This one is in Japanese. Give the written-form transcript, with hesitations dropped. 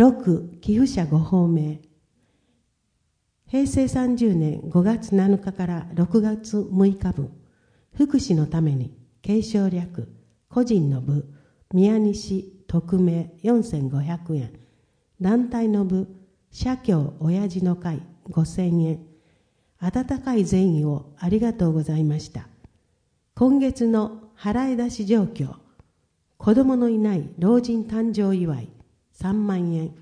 6、寄付者ご法名。平成30年5月7日から6月6日分、福祉のために継承略、個人の部、宮西匿名4500円、団体の部、社協親父の会5000円、温かい善意をありがとうございました。今月の払い出し状況、子供のいない老人誕生祝い3万円、